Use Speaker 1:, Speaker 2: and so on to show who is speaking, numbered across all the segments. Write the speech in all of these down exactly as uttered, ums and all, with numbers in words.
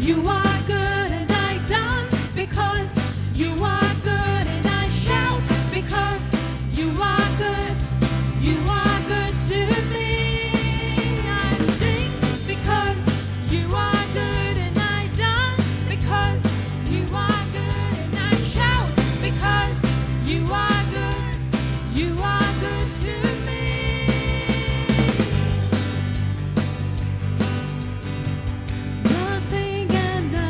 Speaker 1: You are good, and I dance because you are good, and I shout because you are good. You are good to me. I sing because you are good, and I dance because you are good, and I shout because you are good. You are good to me. Nothing and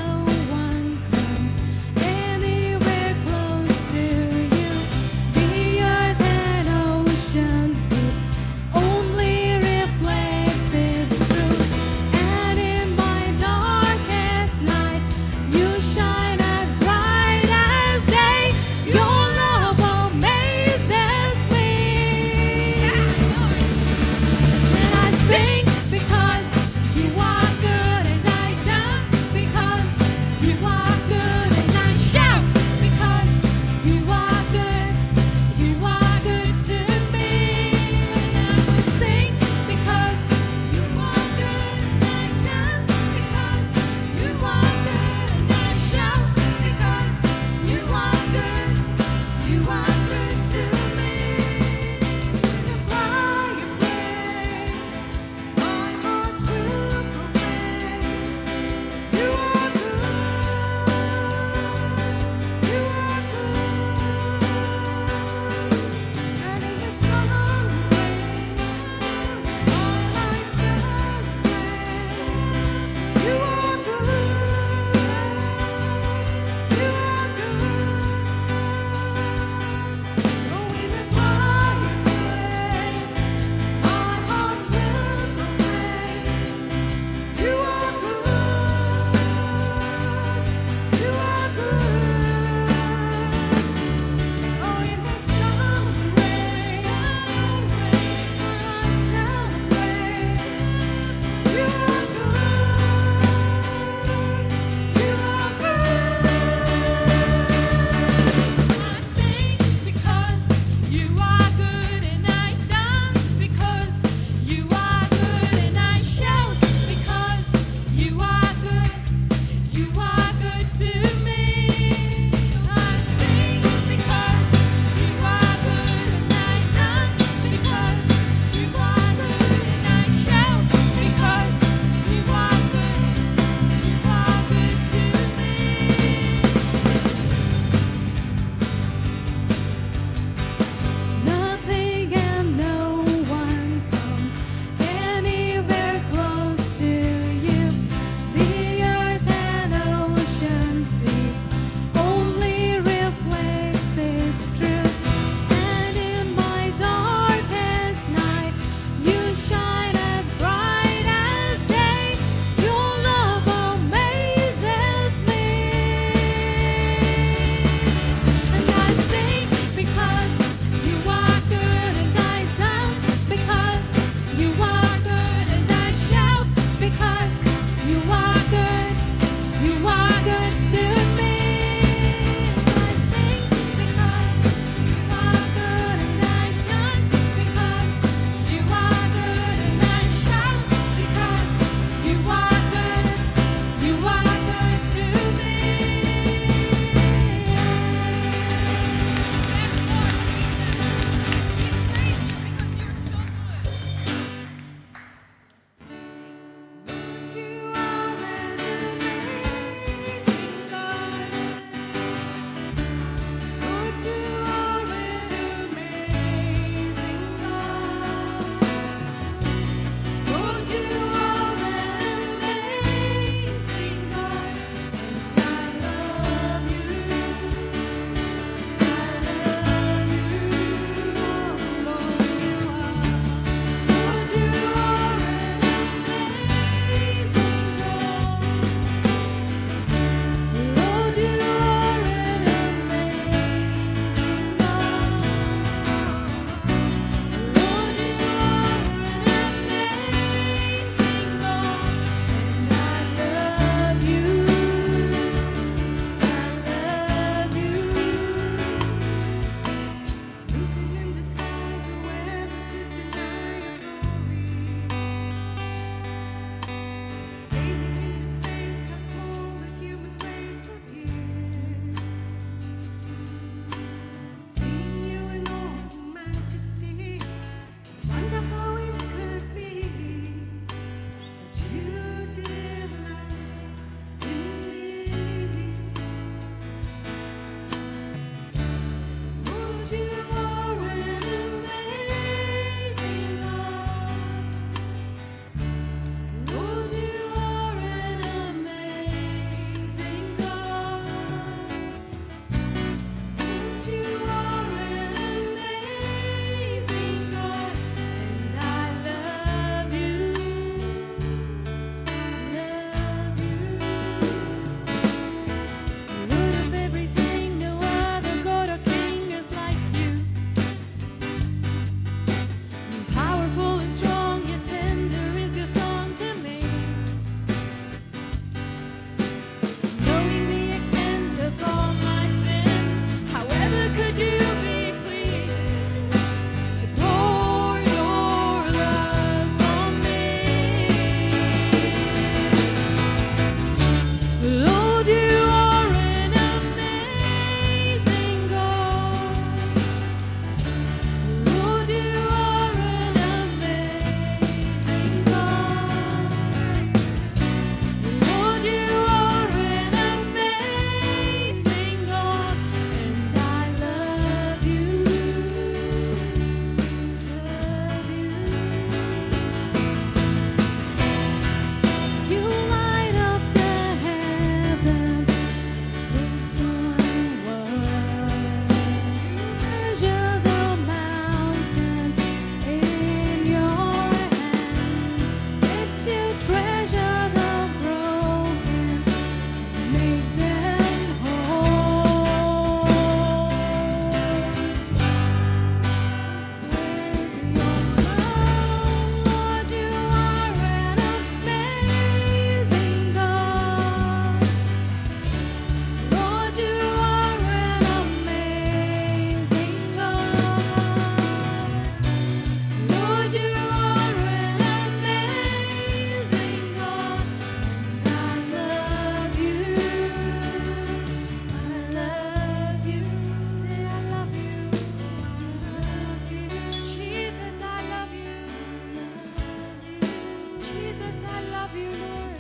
Speaker 1: love you, Lord.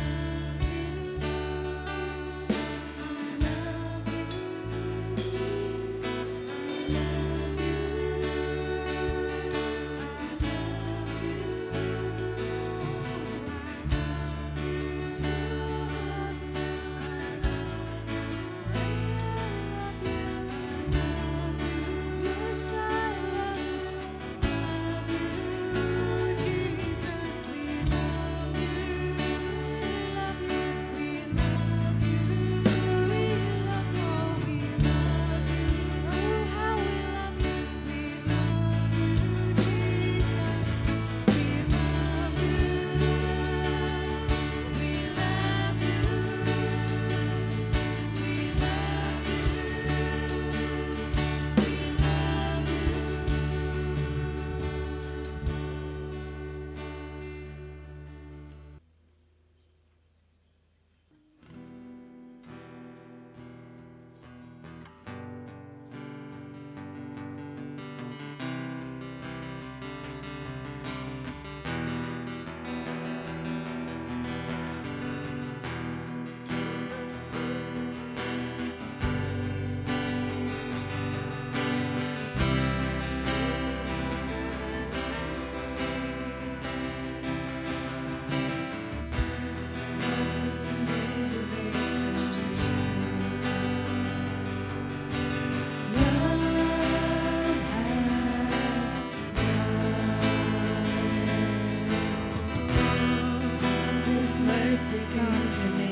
Speaker 1: Mercy come to me.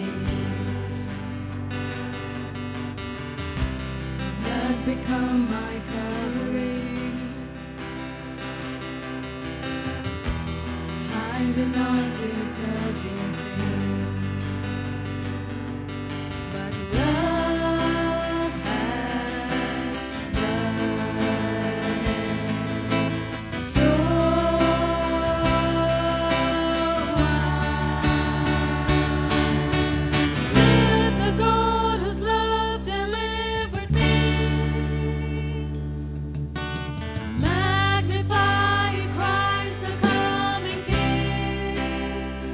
Speaker 1: Blood become my covering. I do not deserve these things, but love has done it. So the God whose love delivered me, magnify Christ the coming King.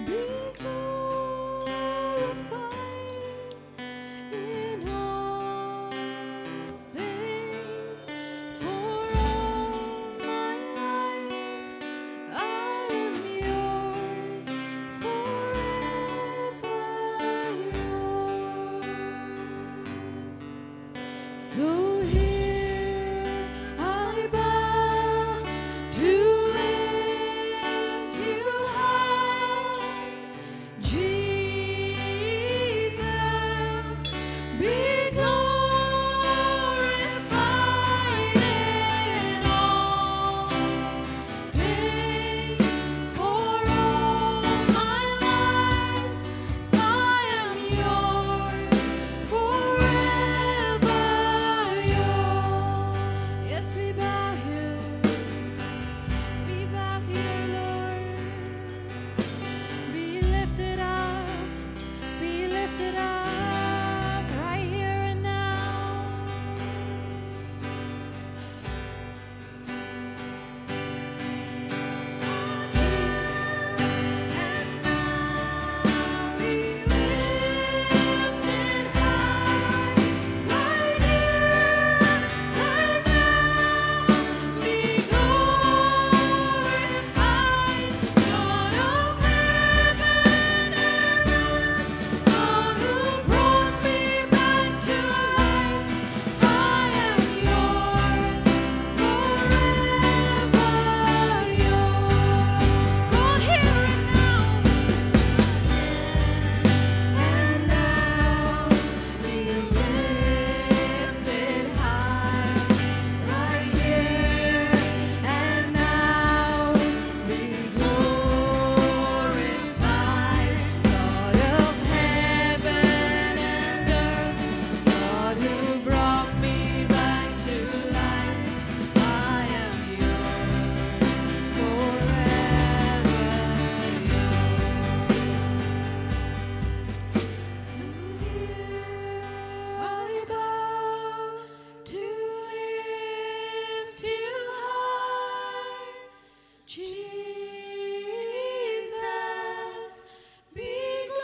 Speaker 1: Be glorified in all things. For all my life I am yours, forever yours. So here I bow to lift you high, Jesus. Be glorified in all things. For all my life I am yours, forever yours. Yes, we bow here, we bow here, Lord. Be lifted up, be lifted up, right here and now. And now be lifted high, right here and now. Be glorified, God of heaven and earth, God who brought me back to life. I am yours, forever yours. So here I bow to lift you high, Jesus. Be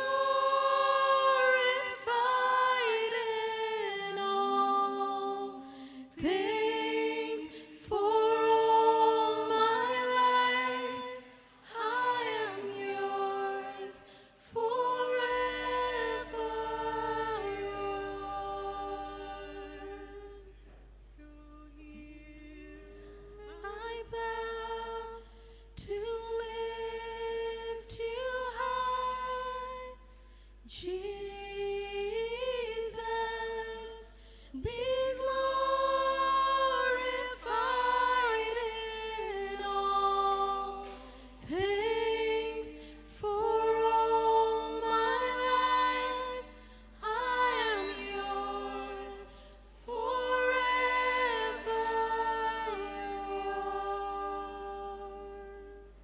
Speaker 1: glorified in all things. For all my life I am yours, forever yours. So here I bow to lift you high, Jesus. Be glorified in all things. For all my life I am yours, forever yours.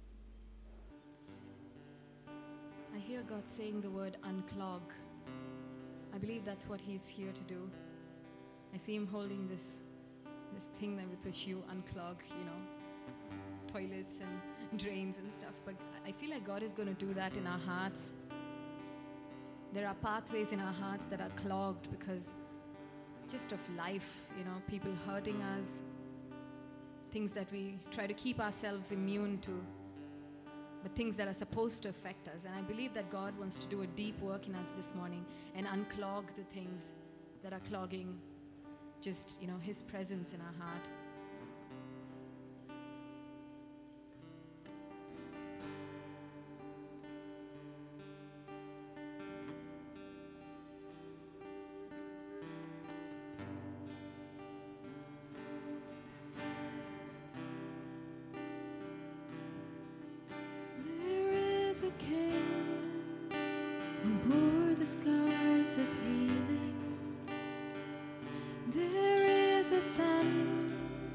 Speaker 1: I hear God saying the word unclog. I believe that's what He's here to do. I see Him holding this this thing that with which you unclog, you know, toilets and drains and stuff. But I feel like God is going to do that in our hearts. There are pathways in our hearts that are clogged because just of life, you know, people hurting us, things that we try to keep ourselves immune to, but things that are supposed to affect us. And I believe that God wants to do a deep work in us this morning and unclog the things that are clogging just, you know, His presence in our heart. There is a King who bore the scars of healing. There is a Son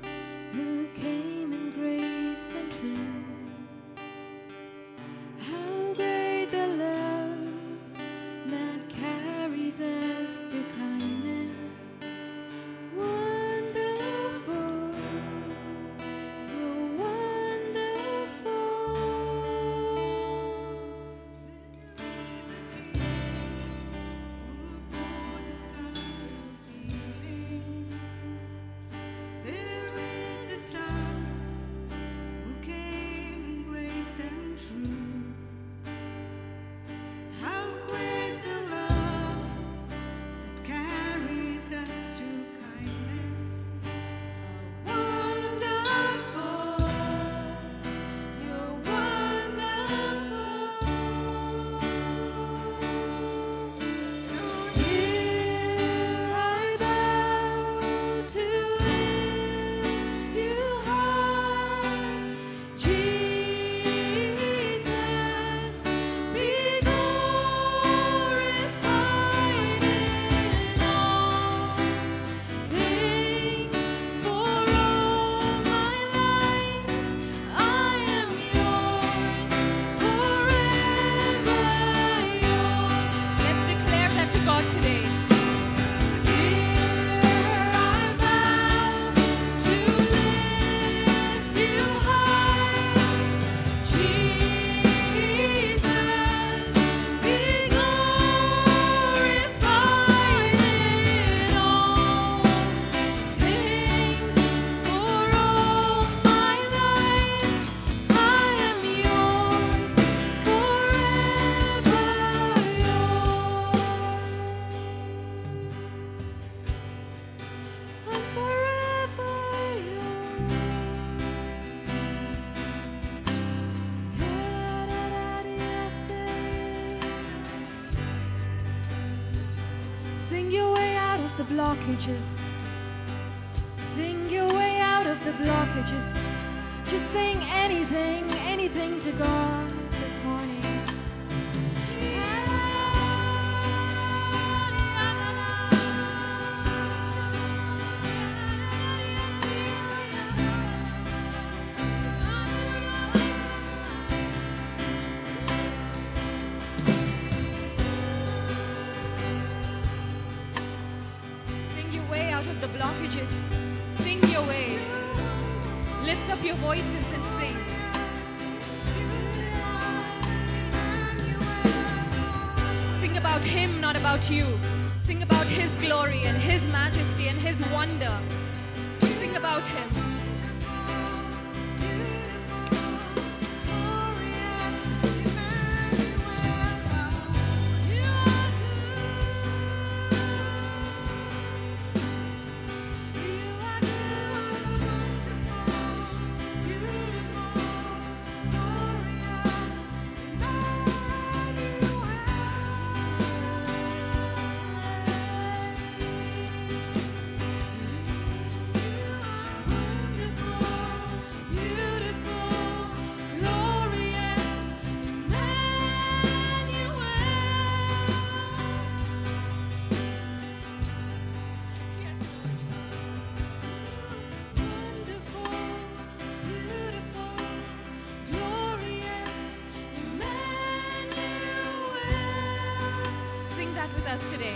Speaker 1: Sing your way out of the blockages. Sing your way out of the blockages. Just sing anything, anything to God this morning. Sing your way out of the blockages. Sing your way. Lift up your voices and sing. Sing about Him, not about you. Sing about His glory and His majesty and His wonder. Sing about Him. With us today.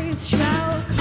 Speaker 1: voice shall